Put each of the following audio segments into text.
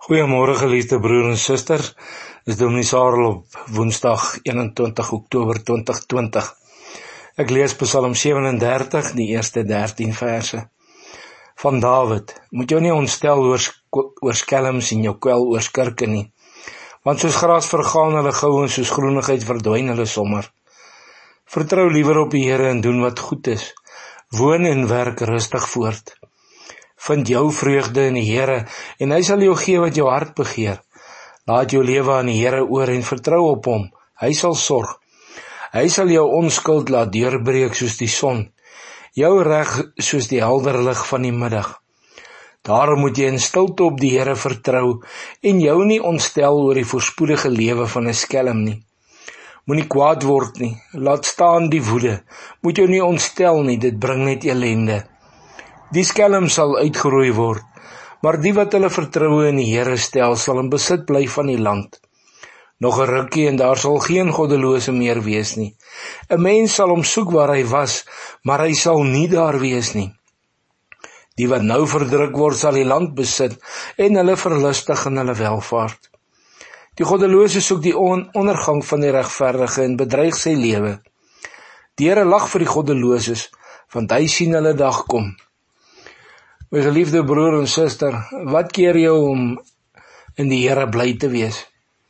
Goeiemôre geliefde broer en suster, dis Dominee Sarel op Woensdag 21 Oktober 2020. Ek lees Psalm 37, die eerste 13 verse. Van Dawid, moet jou nie ontstel oor skelms en jou kwel oor skurke nie, want soos gras vergaan hulle gou en soos groenigheid verdwyn hulle sommer. Vertrou liewer op die Here en doen wat goed is, woon en werk rustig voort. Vind jou vreugde in die Here, en hy sal jou gee wat jou hart begeer. Laat jou lewe aan die Here oor en vertrou op hom. Hy sal sorg. Hy sal jou onskuld laat deurbreek soos die son, jou reg soos die helder lig van die middag. Daarom moet jy in stilte op die Here vertrou, en jou nie ontstel oor die voorspoedige lewe van 'n skelm nie. Moenie kwaad word nie, laat staan die woede. Moet jou nie ontstel nie, dit bring net ellende. Die skelm sal uitgeroei word, maar die wat hulle vertroue in die Here stel, sal in besit bly van die land. Nog 'n rukkie en daar sal geen goddelose meer wees nie. 'n Mens sal hom soek waar hy was, maar hy sal nie daar wees nie. Die wat nou verdruk word, sal die land besit, en hulle verlustig in hulle welvaart. Die goddelose soek die ondergang van die regverdige en bedreig sy lewe. Die Here lag vir die goddeloses, want hy sien hulle dag kom. My geliefde broer en suster, wat keer jou om in die Here bly te wees?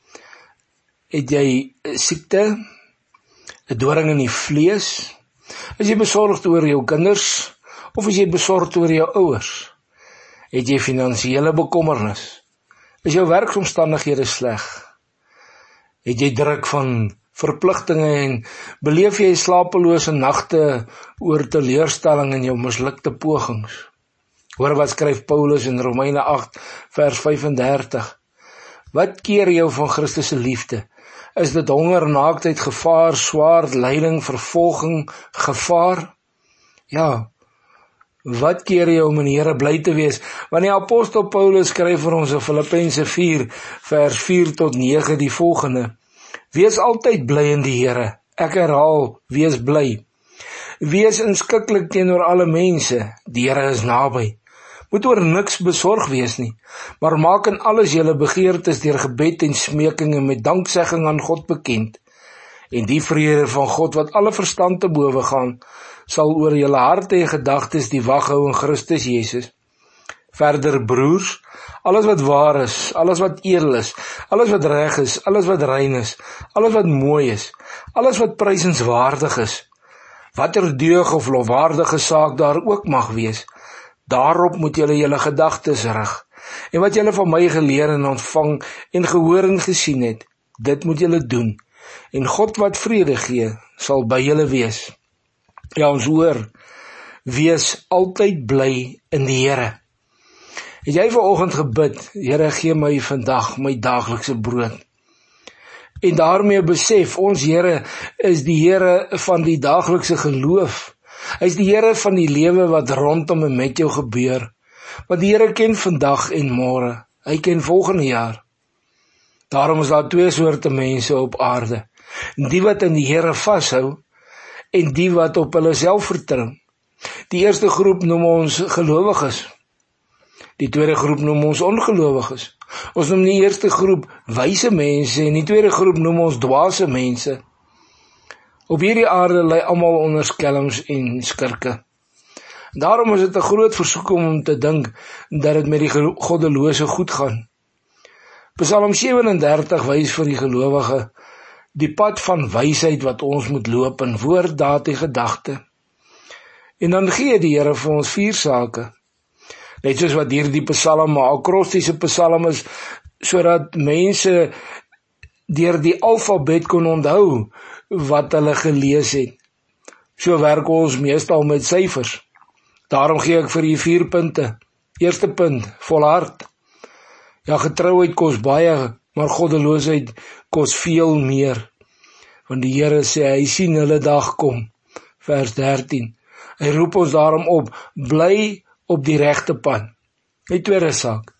Het jy siekte, 'n doring in die vlees? Is jy besorgd oor jou kinders, of is jy besorgd oor jou ouers? Het jy finansiële bekommernis? Is jou werksomstandighede sleg? Het jy druk van verpligtinge en beleef jy slapelose nagte oor teleurstelling in jou mislukte pogings? Hoor wat skryf Paulus in Romeine 8 vers 35. Wat keer jou van Christus se liefde? Is dit honger, naaktheid, gevaar, swaard, lyding, vervolging, gevaar? Ja, wat keer jou om in die Here bly te wees? Want die apostel Paulus skryf vir ons in Filippense 4 vers 4 tot 9 die volgende. Wees altyd bly in die Here. Ek herhaal, wees bly. Wees inskikkelik teenoor alle mense. Die Here is naby. Moet oor niks besorg wees nie, maar maak in alles julle begeertes deur gebed en smeking en met danksegging aan God bekend. En die vrede van God wat alle verstand te bowe gaan, sal oor julle harte en gedagtes die wag hou in Christus Jesus. Verder broers, alles wat waar is, alles wat edel is, alles wat reg is, alles wat rein is, alles wat mooi is, alles wat prysenswaardig is, watter deug of lofwaardige saak daar ook mag wees, daarop moet julle gedagtes rig. En wat julle van my geleer en ontvang en gehoor en gesien het, dit moet julle doen. En God wat vrede gee, sal by julle wees. Ja, ons hoor, wees altyd bly in die Here. Het jy vanoggend gebid, Here gee my vandag my daaglikse brood? En daarmee besef, ons Here is die Here van die daaglikse geloof. Hy is die Here van die lewe wat rondom en met jou gebeur. Want die Here ken vandag en môre. Hy ken volgende jaar. Daarom is daar twee soorte mense op aarde. Die wat in die Here vashou en die wat op hulle self vertrou. Die eerste groep noem ons gelowiges. Die tweede groep noem ons ongelowiges. Ons noem die eerste groep wyse mense en die tweede groep noem ons dwaase mense. Op hierdie aarde lê almal onder skelms en skurke. Daarom is dit 'n groot versoeking om te dink dat dit met die goddelose goed gaan. Psalm 37 wys vir die gelowige die pad van wysheid wat ons moet loop in woord, daad en gedagte. En dan gee die Here vir ons 4 sake. Net soos wat hierdie psalm 'n akrostiese psalm is, sodat mense deur die alfabet kon onthou wat hulle gelees het. So werk ons meestal met syfers. Daarom gee ek vir u 4 punte. Eerste punt, volhard. Ja, getrouheid kos baie, maar goddeloosheid kos veel meer. Want die Here sê, hy sien hulle dag kom. Vers 13. Hy roep ons daarom op, bly op die regte pad. Die tweede saak,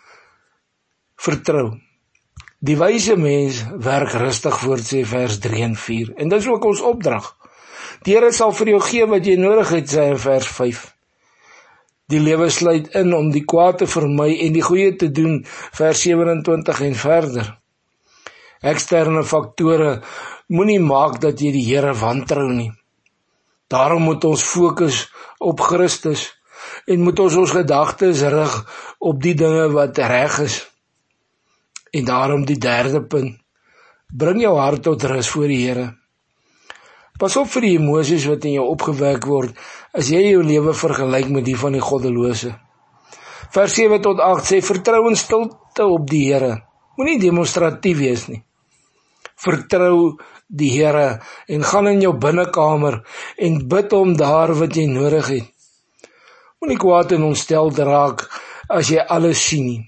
vertrou. Die wyse mens werk rustig voort, sê vers 3 en 4. En dit is ook ons opdrag. Die Here sal vir jou gee wat jy nodig het, sê in vers 5. Die lewe sluit in om die kwaad te vermy en die goeie te doen, vers 27 en verder. Eksterne faktore moenie maak dat jy die Here wantrou nie. Daarom moet ons fokus op Christus en moet ons gedagtes rig op die dinge wat reg is. En daarom die derde punt, bring jou hart tot rus voor die Here. Pas op vir die emosies wat in jou opgewek word, as jy jou lewe vergelyk met die van die goddelose. Vers 7 tot 8 sê, vertrou in stilte op die Here. Moenie demonstratief wees nie. Vertrou die Here en gaan in jou binnekamer en bid hom daar wat jy nodig het. Moenie kwaad en ontsteld raak as jy alles sien nie.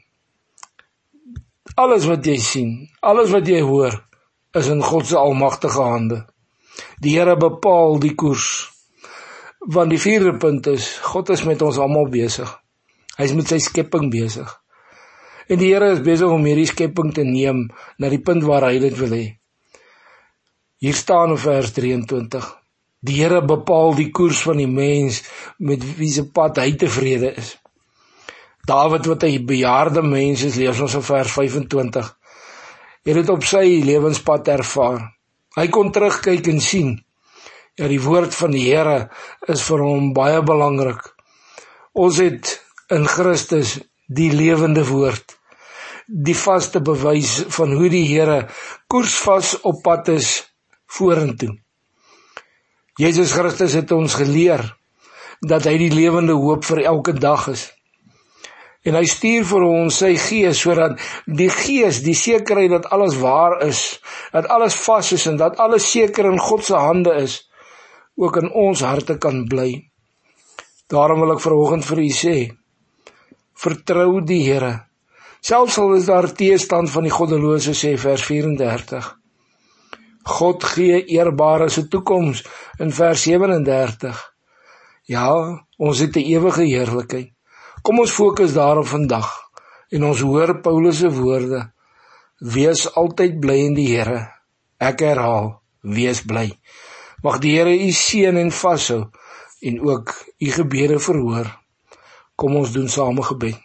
Alles wat jy sien, alles wat jy hoor, is in God se almagtige hande. Die Here bepaal die koers. Want die vierde punt is, God is met ons almal besig. Hy is met sy skepping besig. En die Here is besig om hierdie skepping te neem na die punt waar hy dit wil hê. Hier staan in vers 23. Die Here bepaal die koers van die mens met wie se pad hy tevrede is. Dawid, wat 'n bejaarde mens is, lees ons in vers 25. Het dit op sy lewenspad ervaar. Hy kon terugkyk en sien, ja, die woord van die Here is vir hom baie belangrik. Ons het in Christus die lewende woord, die vaste bewys van hoe die Here koersvas op pad is vorentoe. Jesus Christus het ons geleer dat hy die lewende hoop vir elke dag is. En hy stuur vir ons sy Gees, sodat die Gees, die sekerheid dat alles waar is, dat alles vas is en dat alles seker in God se hande is, ook in ons harte kan bly. Daarom wil ek vanoggend vir u sê, vertrou die Here. Selfs al is daar teestand van die goddelose, sê vers 34. God gee eerbare se toekoms in vers 37. Ja, ons het 'n ewige heerlikheid. Kom ons fokus daarop vandag en ons hoor Paulus se woorde, wees altyd bly in die Here. Ek herhaal, wees bly. Mag die Here u seën en vashou en ook u gebede verhoor. Kom ons doen saam 'n gebed.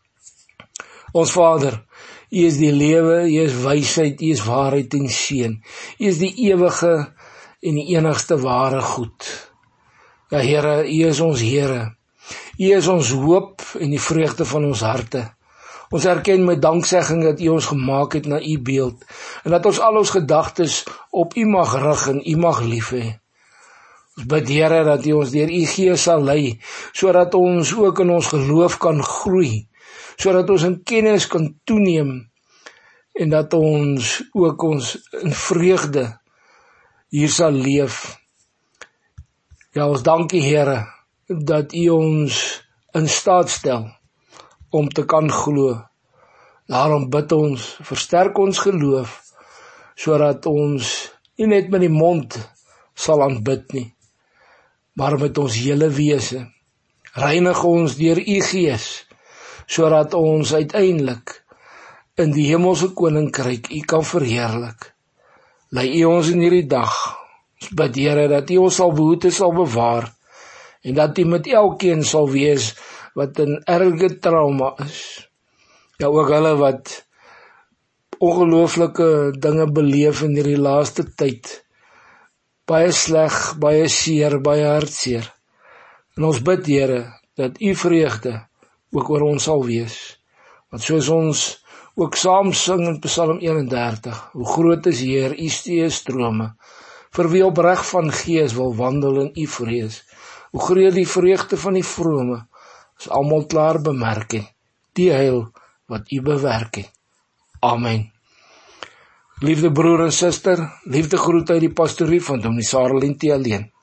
Ons Vader, u is die lewe, u is wysheid, u is waarheid en seën. U is die ewige en die enigste ware goed. Ja Here, u is ons Here. U is ons hoop en die vreugde van ons harte. Ons erken met danksegging dat u ons gemaak het na u beeld en dat ons al ons gedagtes op u mag rig en u mag lief hê. Ons bid Here dat u ons deur u Gees sal lei, sodat ons ook in ons geloof kan groei, sodat ons in kennis kan toeneem en dat ons ook ons in vreugde hier sal leef. Ja, ons dank u Here dat u ons in staat stel om te kan glo. Daarom bid ons, versterk ons geloof, sodat ons nie net met die mond sal aanbid nie, maar met ons hele wese. Reinig ons deur u Gees, sodat ons uiteindelik in die hemelse koninkryk u kan verheerlik. Lei u ons in hierdie dag. Ons bid Here dat u ons sal behoed en sal bewaar, en dat u met elkeen sal wees wat in erge trauma is. Ja, ook hulle wat ongelooflike dinge beleef in hierdie laaste tyd. Baie sleg, baie seer, baie hartseer. En ons bid Here dat u vreugde ook oor ons sal wees. Want soos ons ook saam sing in Psalm 31, hoe groot is Heer, u steë strome, vir wie opreg van gees wil wandel in u vrees. Hoe groot die vreugde van die vrome, is almal klaar bemerk het, die heil wat u bewerk het. Amen. Liefde broer en suster, liefde groet uit die pastorie van Dominee Sarah Lentie alleen.